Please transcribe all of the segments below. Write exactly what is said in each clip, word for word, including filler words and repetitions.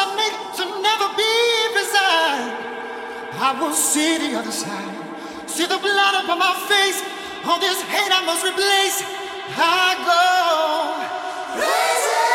I make to never be beside. I will see the other side. See the blood upon my face. All this hate I must replace. I go crazy.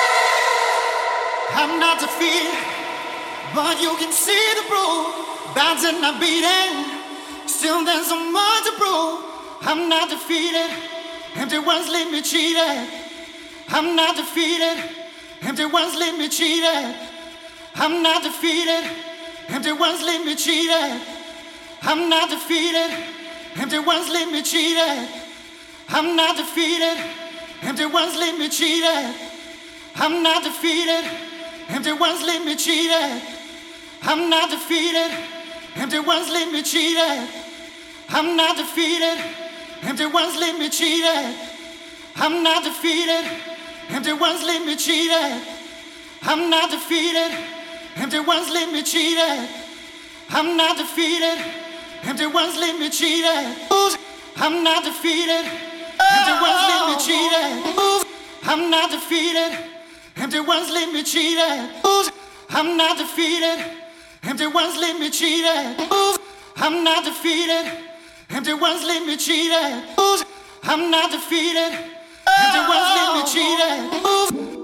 I'm not defeated, but you can see the proof. Bouncing, not beating. Still there's so much to prove. I'm not defeated. Empty ones leave me cheated. I'm not defeated. Empty ones leave me cheated. I'm not defeated. Empty ones leave me cheated. I'm not defeated. Empty ones leave me cheated. I'm not defeated. Empty ones leave me cheated. I'm not defeated. Empty ones leave me cheated. I'm not defeated. Empty ones leave me cheated. I'm not defeated. Empty ones leave me cheated. I'm not defeated. Empty ones leave me cheated. I'm not defeated. Empty ones leave me cheated. I'm not defeated. Empty ones leave me cheated. I'm not defeated. Empty ones leave me cheated. I'm not defeated. Empty ones leave me cheated. I'm not defeated. Empty ones leave me cheated. I'm not defeated. Empty ones leave me cheated. I'm not defeated. Empty ones leave me cheated.